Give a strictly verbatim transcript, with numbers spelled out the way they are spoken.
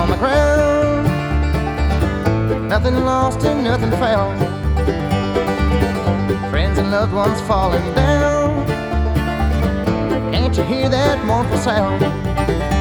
on the ground. Nothing lost and nothing found. Friends and loved ones falling down. Can't you hear that mournful sound?